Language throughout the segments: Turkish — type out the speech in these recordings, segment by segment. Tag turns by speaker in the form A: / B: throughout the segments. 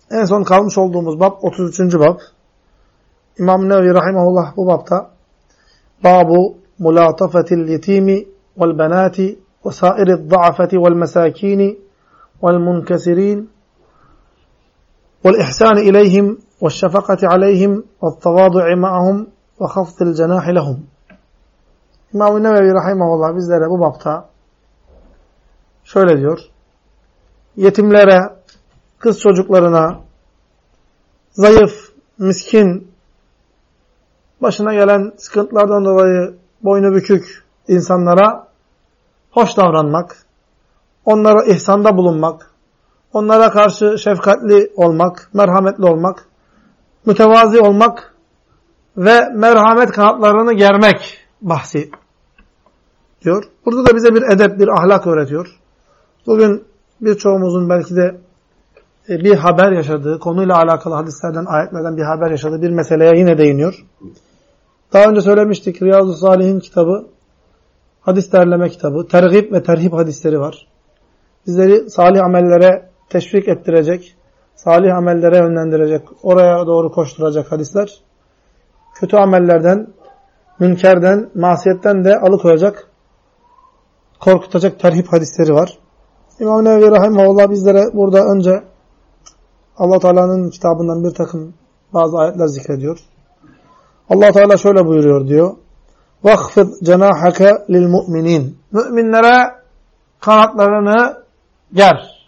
A: En son kalmış olduğumuz bab 33. bab. İmam Nevevi rahimahullah bu babta Babu mulatafetil yetimi vel benati ve sairiz za'afeti vel mesakini vel munkesirin vel ihsani ileyhim ve şefakati aleyhim ve tavadu'i ma'ahum ve khafdil cenahi lehum. İmam Nevevi rahimahullah bizlere bu babta şöyle diyor. Yetimlere, kız çocuklarına, zayıf, miskin, başına gelen sıkıntılardan dolayı boynu bükük insanlara hoş davranmak, onlara ihsanda bulunmak, onlara karşı şefkatli olmak, merhametli olmak, mütevazi olmak ve merhamet kanatlarını germek bahsi diyor. Burada da bize bir edep, bir ahlak öğretiyor. Bugün birçoğumuzun belki de bir haber yaşadığı, konuyla alakalı hadislerden, ayetlerden bir haber yaşadığı bir meseleye yine değiniyor. Daha önce söylemiştik, Riyazu Salihin kitabı, hadis derleme kitabı, tergib ve terhib hadisleri var. Bizleri salih amellere teşvik ettirecek, salih amellere yönlendirecek, oraya doğru koşturacak hadisler. Kötü amellerden, münkerden, masiyetten de alıkoyacak, korkutacak terhib hadisleri var. İmam Nevevi rahimahullah bizlere burada önce Allah Teala'nın kitabından bir takım bazı ayetler zikrediyor. Allah Teala şöyle buyuruyor diyor. وَخْفِضْ جَنَاحَكَ لِلْمُؤْمِنِينَ Müminlere kanatlarını ger.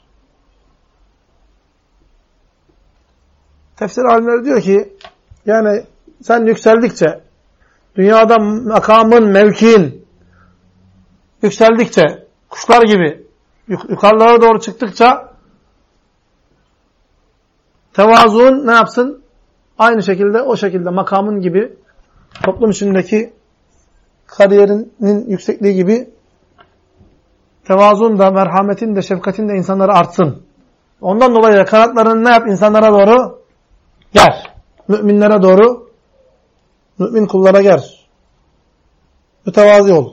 A: Tefsir alimleri diyor ki yani sen yükseldikçe dünyada makamın, mevkiin yükseldikçe kuşlar gibi yukarılara doğru çıktıkça tevazuun ne yapsın? Aynı şekilde o şekilde makamın gibi toplum içindeki kariyerinin yüksekliği gibi tevazuun da, merhametin de, şefkatin de insanlara artsın. Ondan dolayı kanatlarını ne yap? İnsanlara doğru ger. Müminlere doğru, mümin kullara ger. Mütevazi ol.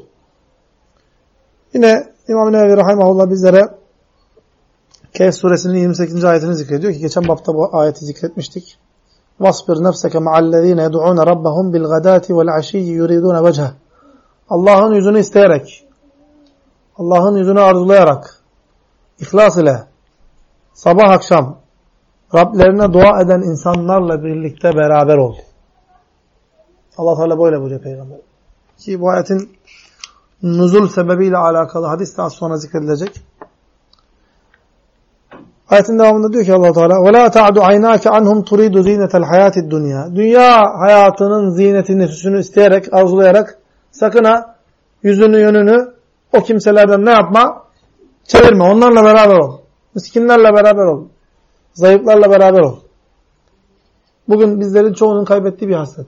A: Yine İmam Nevevi rahimahullah bizlere Kehf suresinin 28. ayetini zikrediyor ki geçen bapta bu ayeti zikretmiştik. وَاصْبِرْ نَفْسَكَ مَعَ الَّذ۪ينَ يَدُعُونَ رَبَّهُمْ بِالْغَدَاتِ وَالْعَشِيِّ يُرِيدُونَ وَجْهَهُ Allah'ın yüzünü isteyerek, Allah'ın yüzünü arzulayarak, ihlas ile, sabah akşam Rablerine dua eden insanlarla birlikte beraber ol. Allah Teala böyle buyuruyor Peygamber. Ki bu ayetin nuzul sebebiyle alakalı hadis daha sonra zikredilecek. Ayetin devamında diyor ki Allah Teala: "Ve la ta'du aynaka anhum turidu zinetel hayatid dunya." Dünya hayatının zinetini, süsünü isteyerek, arzulayarak sakın ha yüzünü, yönünü o kimselerden ne yapma? Çevirme. Onlarla beraber ol. Miskinlerle beraber ol. Zayıflarla beraber ol. Bugün bizlerin çoğunun kaybettiği bir hasret.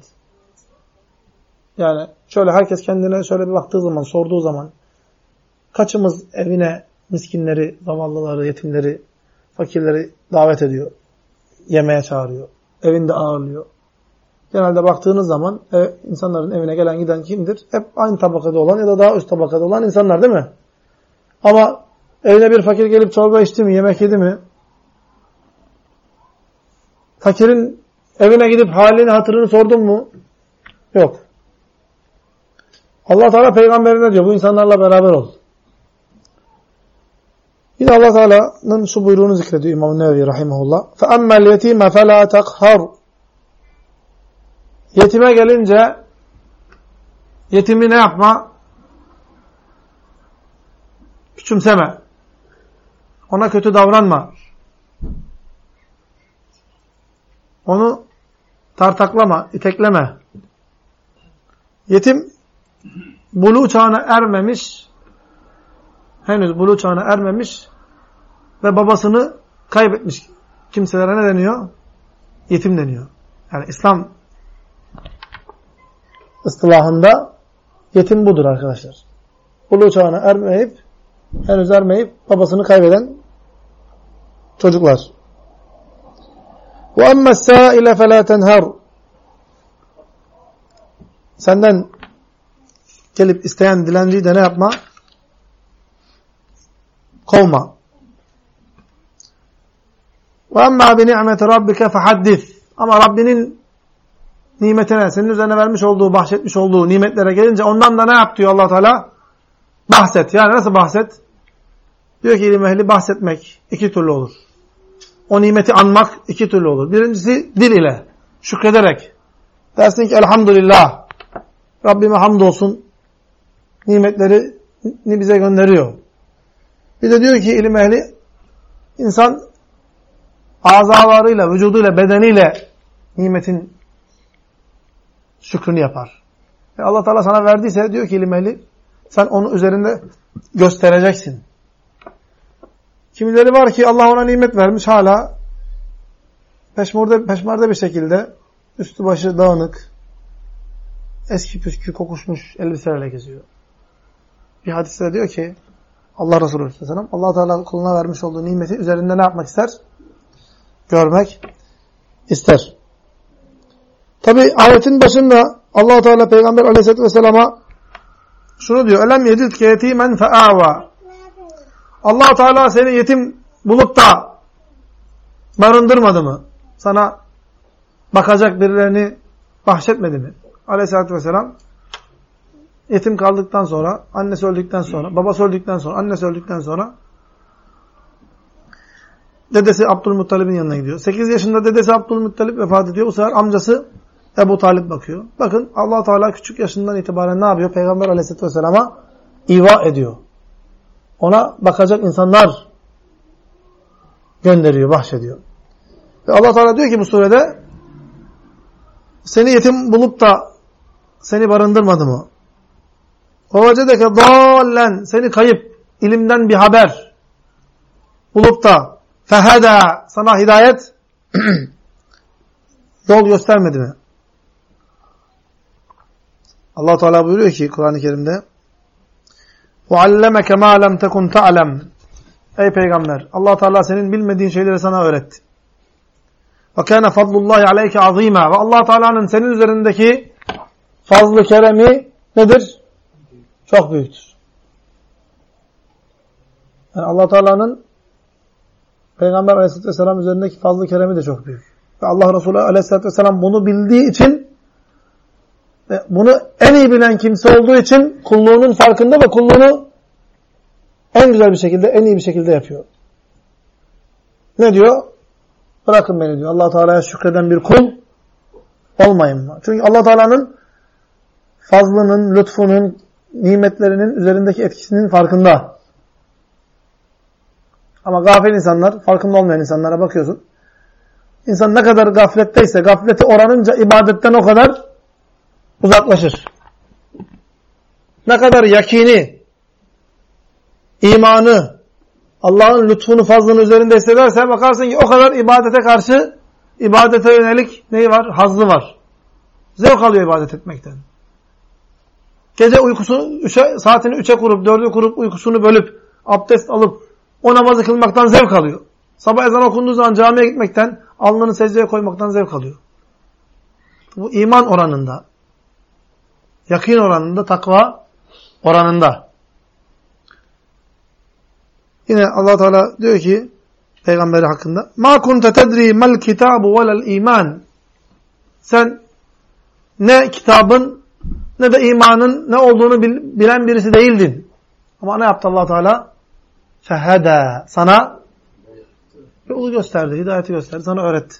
A: Yani şöyle herkes kendine şöyle bir baktığı zaman, sorduğu zaman kaçımız evine miskinleri, zavallıları, yetimleri, fakirleri davet ediyor. Yemeğe çağırıyor. Evinde ağırlıyor. Genelde baktığınız zaman insanların evine gelen giden kimdir? Hep aynı tabakada olan ya da daha üst tabakada olan insanlar değil mi? Ama evine bir fakir gelip çorba içti mi, yemek yedi mi? Fakirin evine gidip halini, hatırını sordun mu? Yok. Allah Teala peygamberine diyor bu insanlarla beraber ol. Yine Allah Teala'nın şu buyruğunu zikrediyor İmam Nevevi rahimahullah. فَأَمَّا الْيَتِيمَ فَلَا تَقْهَرُ Yetime gelince yetimi ne yapma? Küçümseme. Ona kötü davranma. Onu tartaklama, itekleme. Yetim buluğ çağına ermemiş, henüz buluğ çağına ermemiş ve babasını kaybetmiş kimselere ne deniyor? Yetim deniyor. Yani İslam ıstılahında yetim budur arkadaşlar. Buluğ çağına henüz ermeyip babasını kaybeden çocuklar. وَأَمَّا السَّائِلَ فَلَا تَنْهَرُ Senden gelip isteyen dilenciyi de ne yapma? Kovma. وَاَمَّا بِنِعْمَةِ رَبِّكَ فَحَدِّثْ Ama Rabbinin nimetine, senin üzerine vermiş olduğu, bahşetmiş olduğu nimetlere gelince ondan da ne yap diyor Allah Teala? Bahset. Yani nasıl bahset? Diyor ki ilim ehli bahsetmek iki türlü olur. O nimeti anmak iki türlü olur. Birincisi dil ile, şükrederek. Dersin ki elhamdülillah, Rabbime hamdolsun, nimetlerini bize gönderiyor. Bir de diyor ki ilim ehli, insan azalarıyla, vücuduyla, bedeniyle nimetin şükrünü yapar. Ve Allah Teala sana verdiyse diyor ki ilim ehli, sen onu üzerinde göstereceksin. Kimileri var ki Allah ona nimet vermiş, hala peşmerde bir şekilde üstü başı dağınık, eski püskü kokuşmuş elbiselerle geziyor. Bir hadiste diyor ki Allah Resulü Aleyhisselam Allah Teala kuluna vermiş olduğu nimeti üzerinde ne yapmak ister? Görmek ister. Tabi ayetin başında Allah Teala Peygamber Aleyhisselatü Vesselam'a şunu diyor. Elem yecid yetimen fe'ava. Allah Teala seni yetim bulup da barındırmadı mı? Sana bakacak birilerini bahşetmedi mi? Aleyhisselatü Vesselam yetim kaldıktan sonra, annesi öldükten sonra, babası öldükten sonra, annesi öldükten sonra dedesi Abdülmuttalib'in yanına gidiyor. 8 yaşında dedesi Abdülmuttalib vefat ediyor. Bu sefer amcası Ebu Talib bakıyor. Bakın Allah Teala küçük yaşından itibaren ne yapıyor? Peygamber Aleyhisselatü Vesselam'a iva ediyor. Ona bakacak insanlar gönderiyor, bahşediyor. Ve Allah Teala diyor ki bu surede seni yetim bulup da seni barındırmadı mı? وَوَجَدَكَ ضَالًا Seni kayıp, ilimden bir haber bulup da فَهَدَى Sana hidayet yol göstermedi mi? Allah Teala buyuruyor ki Kur'an-ı Kerim'de وَعَلَّمَكَ مَا لَمْ تَكُنْ تَعْلَمْ Ey Peygamber! Allah Teala senin bilmediğin şeyleri sana öğretti. وَكَانَ فَضْلُ اللّٰهِ عَلَيْكَ عَظ۪يمًا Ve Allah Teala'nın senin üzerindeki fazl-ı keremi nedir? Çok büyüktür. Yani Allah Teala'nın Peygamber Aleyhisselatü Vesselam üzerindeki fazl-ı keremi de çok büyük. Ve Allah Resulü Aleyhisselatü Vesselam bunu bildiği için ve bunu en iyi bilen kimse olduğu için kulluğunun farkında ve kulluğunu en güzel bir şekilde, en iyi bir şekilde yapıyor. Ne diyor? Bırakın beni diyor. Allah Teala'ya şükreden bir kul olmayın mı? Çünkü Allah Teala'nın fazlının, lütfunun, nimetlerinin üzerindeki etkisinin farkında. Ama gafil insanlar, farkında olmayan insanlara bakıyorsun. İnsan ne kadar gafletteyse, gafleti oranınca ibadetten o kadar uzaklaşır. Ne kadar yakini, imanı, Allah'ın lütfunu, fazlını üzerinde hissederse bakarsın ki o kadar ibadete karşı, ibadete yönelik neyi var? Hazzı var. Zevk alıyor ibadet etmekten. Gece uykusunu saatini 3'e kurup, 4'e kurup uykusunu bölüp, abdest alıp o namazı kılmaktan zevk alıyor. Sabah ezan okunduğu zaman camiye gitmekten, alnını secdeye koymaktan zevk alıyor. Bu iman oranında, yakin oranında, takva oranında. Yine Allah Teala diyor ki Peygamberi hakkında "Ma kunte tedri mel kitabu velel iman." Sen ne kitabın ne de imanın ne olduğunu bilen birisi değildin. Ama ne yaptı Allah Teala? Feheda. Sana yolu gösterdi, hidayeti gösterdi, sana öğretti.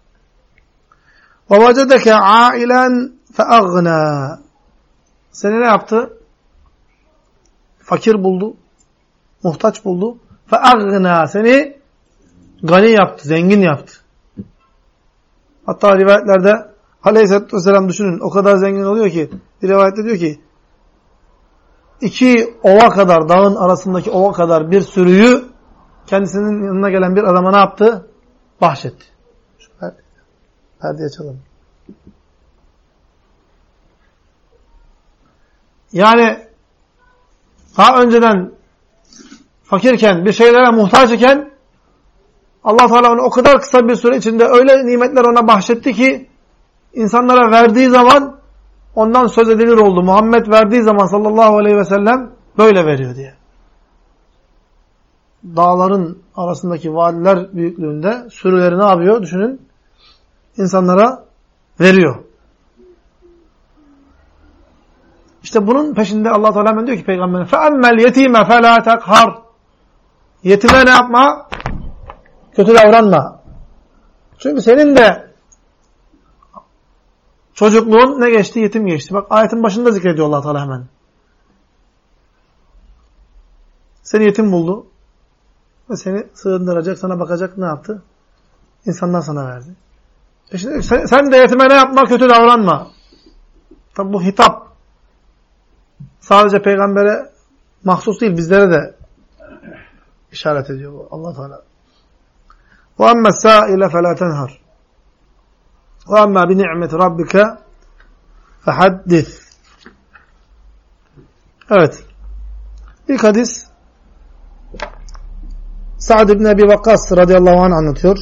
A: Ve vecedeke ailen feagna. Seni ne yaptı? Fakir buldu, muhtaç buldu. Feagna. Seni gani yaptı, zengin yaptı. Hatta rivayetlerde Aleyhisselatü Vesselam düşünün, o kadar zengin oluyor ki, bir rivayette diyor ki, 2 ova kadar, dağın arasındaki ova kadar bir sürüyü kendisinin yanına gelen bir adama ne yaptı? Bahşetti. Şu perdeyi açalım. Yani daha önceden fakirken, bir şeylere muhtaç iken Allah Teala onu o kadar kısa bir süre içinde öyle nimetler ona bahşetti ki insanlara verdiği zaman ondan söz edilir oldu. Muhammed verdiği zaman sallallahu aleyhi ve sellem böyle veriyor diye. dağların arasındaki vadiler büyüklüğünde sürüleri ne yapıyor? Düşünün. İnsanlara veriyor. İşte bunun peşinde Allah Teala diyor ki Peygamber'e فَاَمَّ الْيَت۪يمَ فَلَا تَقْهَرْ Yetime ne yapma? Kötü davranma. Çünkü senin de çocukluğun ne geçti? Yetim geçti. Bak ayetin başında zikrediyor Allah Teala hemen. Seni yetim buldu. Ve seni sığındıracak, sana bakacak ne yaptı? İnsanlar sana verdi. Şimdi sen de yetime ne yapma? Kötü davranma. Tabi bu hitap. Sadece peygambere mahsus değil, bizlere de işaret ediyor bu Allah Teala. وَاَمَّا السَّائِلَ فَلَا تَنْهَرْ وَاَمَّا بِنِعْمَةِ رَبِّكَ فَحَدِّثْ Evet. İlk hadis Sa'd ibn Ebi Vakkas radıyallahu anh anlatıyor.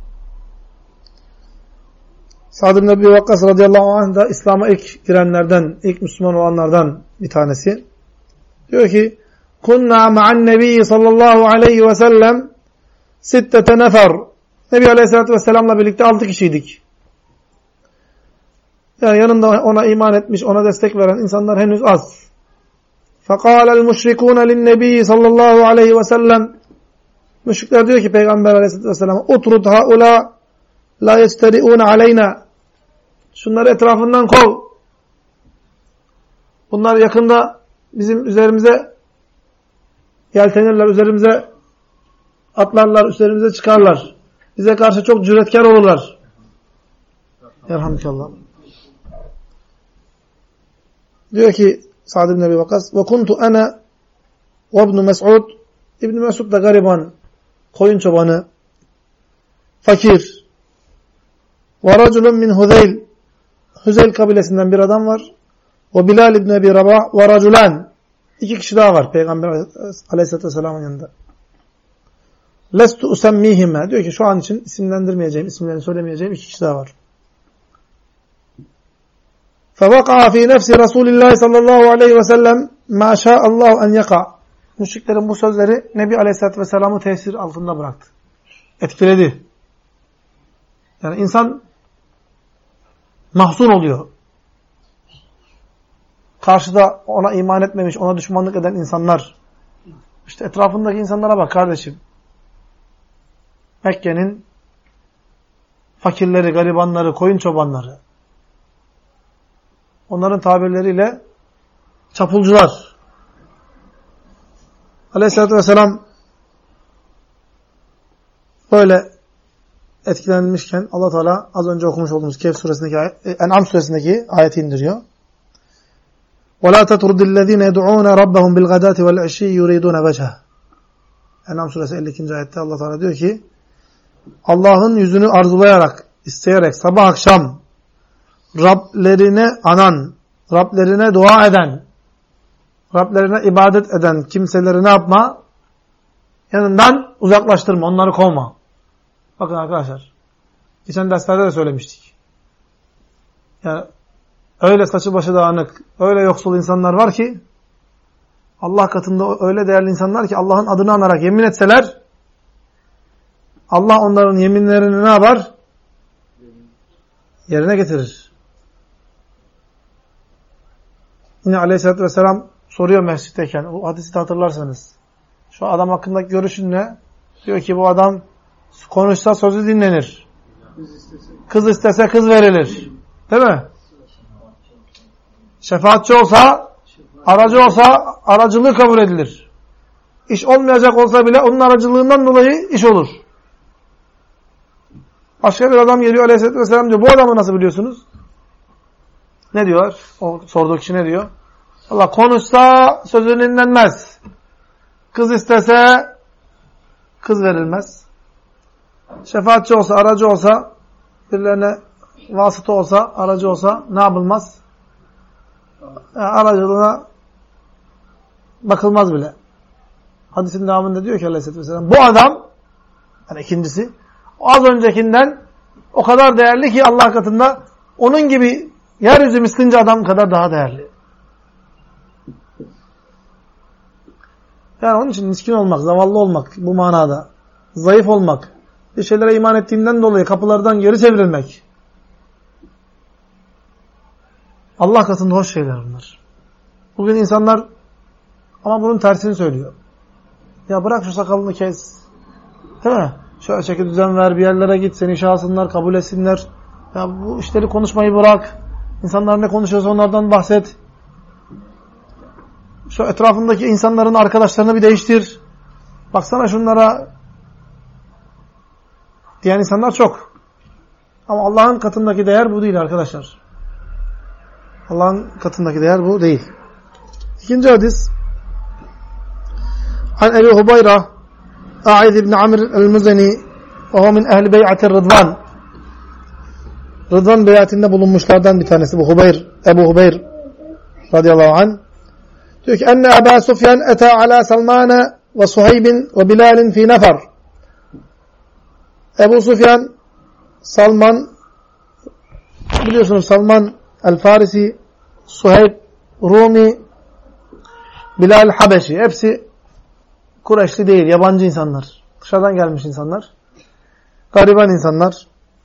A: Sa'd ibn Ebi Vakkas radıyallahu anh da İslam'a ilk girenlerden, ilk Müslüman olanlardan bir tanesi. Diyor ki Kunna ma'an nebiyyi sallallahu aleyhi ve sellem sittete nefer. Nebi aleyhissalatü vesselam'la birlikte 6 kişiydik. Yani yanında ona iman etmiş, ona destek veren insanlar henüz az. فَقَالَ الْمُشْرِكُونَ لِلنَّبِيِّ sallallahu aleyhi ve sellem Müşrikler diyor ki Peygamber aleyhissalatü vesselam'a اُتْرُدْ هَؤُلَا لَا يَسْتَرِئُونَ عَلَيْنَا Şunları etrafından kov. Bunlar yakında bizim üzerimize yeltenirler, üzerimize atlarlar, üzerimize çıkarlar. Bize karşı çok cüretkar olurlar. Elhamdülillah. Diyor ki Sa'd ibn Ebi Vakkas ve kuntu ana ve ibn Mes'ud İbn Mes'ud da gariban, koyun çobanı, fakir. Ve raculun min Huzeyl Huzeyl kabilesinden bir adam var. Ve Bilal ibn Ebi Rabah ve raculan 2 kişi daha var Peygamber Aleyhisselatü Vesselam'ın yanında. Lestu usemmihime diyor ki şu an için isimlendirmeyeceğim, isimlerini söylemeyeceğim 2 kişi daha var. فَوَقَعَ فِي نَفْسِ رَسُولِ اللّٰهِ sallallahu aleyhi ve sellem مَا شَاءَ اللّٰهُ اَنْ يَقَعَ Müşriklerin bu sözleri Nebi Aleyhisselatü Vesselam'ı tesir altında bıraktı. Etkiledi. Yani insan mahzun oluyor. Karşıda ona iman etmemiş, ona düşmanlık eden insanlar. İşte etrafındaki insanlara bak kardeşim. Mekke'nin fakirleri, garibanları, koyun çobanları. Onların tabirleriyle çapulcular. Aleyhisselatü Vesselam böyle etkilenmişken Allah Teala az önce okumuş olduğumuz Kehf suresindeki En'am suresindeki ayeti indiriyor. وَلَا تَطْرُدِ الَّذ۪ينَ يَدْعُونَ رَبَّهُمْ بِالْغَدَاتِ وَالْعِشِّيِّ يُرِيدُونَ وَجْهَهُ En'am suresi 52. ayette Allah Teala diyor ki Allah'ın yüzünü arzulayarak, isteyerek sabah akşam Rablerine anan, Rablerine dua eden, Rablerine ibadet eden kimseleri ne yapma? Yanından uzaklaştırma, onları kovma. Bakın arkadaşlar, geçen derslerde de söylemiştik. Yani öyle saçı başı dağınık, öyle yoksul insanlar var ki, Allah katında öyle değerli insanlar ki Allah'ın adını anarak yemin etseler, Allah onların yeminlerini ne yapar? Yerine getirir. Yine Aleyhisselatü Vesselam soruyor mescitteyken, bu hadisi de hatırlarsanız. Şu adam hakkındaki görüşün ne? Diyor ki bu adam konuşsa sözü dinlenir. Kız istese kız verilir. Değil mi? Şefaatçi olsa, aracı olsa aracılığı kabul edilir. İş olmayacak olsa bile onun aracılığından dolayı iş olur. Başka bir adam geliyor Aleyhisselatü Vesselam diyor. Bu adamı nasıl biliyorsunuz? Ne diyor? O sorduğu kişi ne diyor? Allah konuşsa sözü dinlenmez. Kız istese kız verilmez. Şefaatçi olsa, aracı olsa, birilerine vasıta olsa, aracı olsa ne yapılmaz? Yani aracılığına bakılmaz bile. Hadisin devamında diyor ki Aleyhisselatü Vesselam, bu adam, yani ikincisi, az öncekinden o kadar değerli ki Allah katında onun gibi yeryüzü mislince adam kadar daha değerli. Yani onun için miskin olmak, zavallı olmak bu manada. Zayıf olmak. Bir şeylere iman ettiğinden dolayı kapılardan geri çevrilmek. Allah katında hoş şeyler bunlar. Bugün insanlar ama bunun tersini söylüyor. Ya bırak şu sakalını kes. Değil mi? Şöyle çeki düzen ver, bir yerlere git, seni şahsınlar, kabul etsinler. Ya bu işleri konuşmayı bırak. İnsanlar ne konuşuyorsa onlardan bahset. Şu etrafındaki insanların arkadaşlarını bir değiştir. Baksana şunlara diyen insanlar çok. Ama Allah'ın katındaki değer bu değil arkadaşlar. Allah'ın katındaki değer bu değil. İkinci hadis. An Ebu Hubayra A'id ibn Amr el-Muzani ve o min ehli bey'atir Rıdvan. Rıdvan beyatinde bulunmuşlardan bir tanesi bu Ebu Hubayr radıyallahu anh. Diyor ki enne Ebu Sufyan ete ala Salman ve Suheyb ve Bilal fi nefer. Ebu Sufyan, Salman, biliyorsunuz Salman el-Farisi, Suheyb, Rumi, Bilal Habeşi. Hepsi Kureyşli değil, yabancı insanlar. Dışarıdan gelmiş insanlar. Gariban insanlar.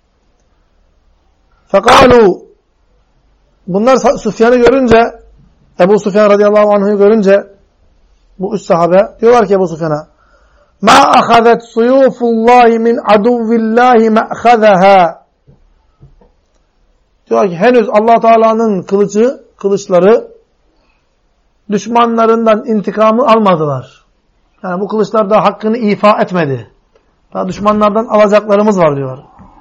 A: Fekalu, bunlar Sufyan'ı görünce, Ebu Sufyan radıyallahu anh'ı görünce, bu üç sahabe diyorlar ki Ebu Sufyan'a, ma ahadet suyufullahi min aduvillahi ma'khazaha. Diyor ki henüz Allah Teala'nın kılıçları düşmanlarından intikamı almadılar. Yani bu kılıçlar daha hakkını ifa etmedi. Daha düşmanlardan alacaklarımız var diyorlar.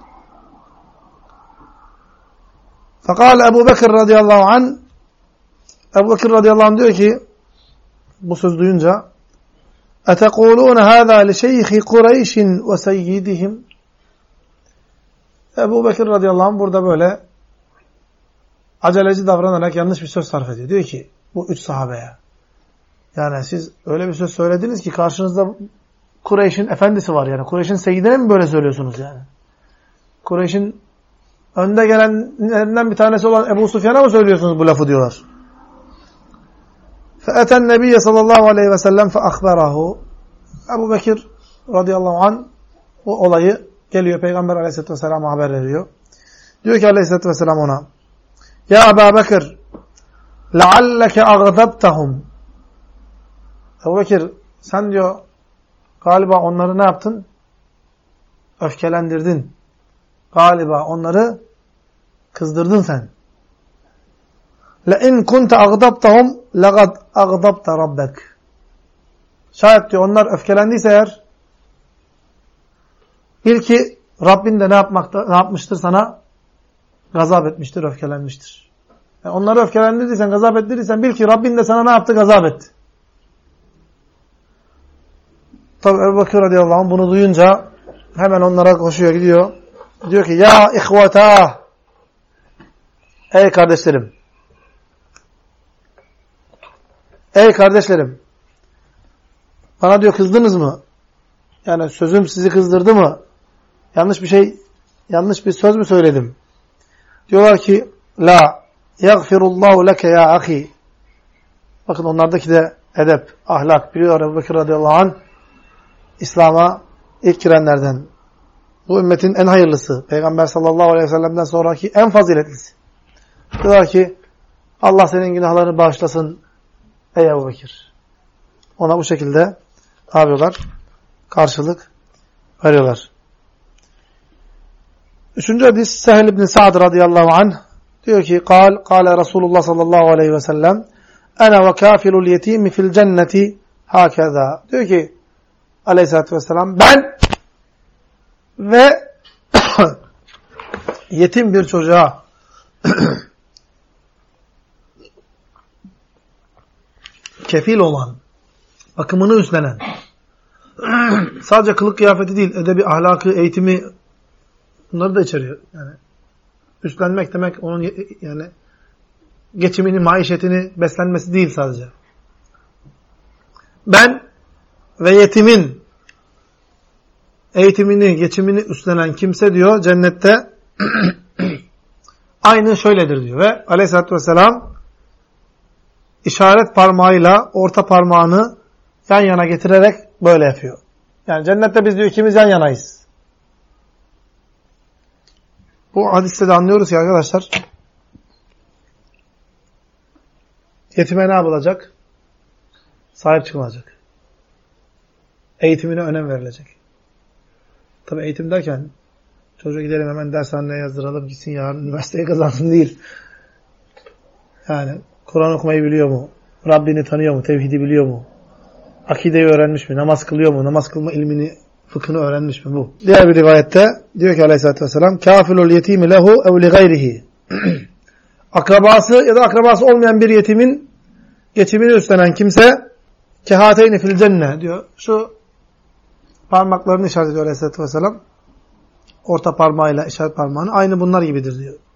A: Fakal Ebu Bekir radıyallahu anh, Ebu Bekir radıyallahu anh diyor ki bu söz duyunca اَتَقُولُونَ هَذَا لِشَيْخِ قُرَيْشٍ وَسَيِّدِهِمْ. Ebu Bekir radıyallahu anh burada böyle aceleci davranarak yanlış bir söz sarf ediyor. Diyor ki bu üç sahabeye, yani siz öyle bir söz söylediniz ki karşınızda Kureyş'in efendisi var yani. Kureyş'in seyyidine mi böyle söylüyorsunuz yani? Kureyş'in önde gelenlerinden bir tanesi olan Ebu Sufyan'a mı söylüyorsunuz bu lafı diyorlar. فَأَتَى النَّبِيَّ sallallahu aleyhi ve sellem فَأَخْبَرَهُ. Ebu Bekir radıyallahu anh bu olayı geliyor Peygamber aleyhisselatü vesselam'a haber veriyor. Diyor ki aleyhisselatü vesselam ona, ya Ebu Bekir لَعَلَّكَ أَغْضَبْتَهُمْ. Ebu Bekir sen diyor galiba onları ne yaptın? Öfkelendirdin. Galiba onları kızdırdın sen. لَاِنْ كُنْتَ أَغْضَبْتَهُمْ لَقَدْ أَغْضَبْتَ رَبَّكَ. Şayet diyor onlar öfkelendiyse eğer bil ki Rabbin de ne yapmıştır sana? Gazap etmiştir, öfkelenmiştir. Yani onları öfkelendirdiysen, gazap ettirdiysen bil ki Rabbin de sana ne yaptı? Gazap etti. Tabi Ebu Bekir radıyallahu anh bunu duyunca hemen onlara koşuyor gidiyor. Diyor ki ya ihvata, ey kardeşlerim, ey kardeşlerim, bana diyor kızdınız mı? Yani sözüm sizi kızdırdı mı? Yanlış bir söz mü söyledim? Diyorlar ki la yaghfirullahu leke ya ahi. Bakın onlardaki de edep, ahlak. Biliyor Ebu Bekir radıyallahu anh İslam'a ilk girenlerden. Bu ümmetin en hayırlısı. Peygamber sallallahu aleyhi ve sellem'den sonraki en faziletlisi. Diyorlar ki Allah senin günahlarını bağışlasın ey Ebu Bekir. Ona bu şekilde ne yapıyorlar? Karşılık veriyorlar. Üçüncü hadis Sehl ibn Sa'd radıyallahu anh diyor ki kâle Resulullah sallallahu aleyhi ve sellem ana ve kâfilul yetîmi fil cenneti hâkezâ. Diyor ki aleyhissalatü vesselam ben ve yetim bir çocuğa kefil olan, bakımını üstlenen, sadece kılık kıyafeti değil, edebi, ahlakı, eğitimi bunları da içeriyor. Yani üstlenmek demek onun yani geçimini, maişetini, beslenmesi değil sadece. Ben ve yetimin eğitimini, geçimini üstlenen kimse diyor cennette aynı şöyledir diyor. Ve aleyhissalatü vesselam işaret parmağıyla orta parmağını yan yana getirerek böyle yapıyor. Yani cennette biz diyor ikimiz yan yanayız. Bu hadiste de anlıyoruz ki arkadaşlar, yetime ne yapılacak? Sahip çıkılacak. Eğitimine önem verilecek. Tabi eğitim derken çocuğa gidelim hemen dershaneye yazdıralım gitsin yarın üniversiteye kazansın değil. Yani Kur'an okumayı biliyor mu? Rabbini tanıyor mu? Tevhidi biliyor mu? Akideyi öğrenmiş mi? Namaz kılıyor mu? Namaz kılma ilmini, fıkhını öğrenmiş mi? Bu. Diğer bir rivayette diyor ki aleyhissalatü vesselam kâfilul yetîmi lehu ev li gayrihi. Akrabası ya da akrabası olmayan bir yetimin geçimini üstlenen kimse kehâteyni fil cenne diyor. Şu parmaklarını işaret ediyor aleyhissalatü vesselam. Orta parmağıyla işaret parmağını aynı bunlar gibidir diyor.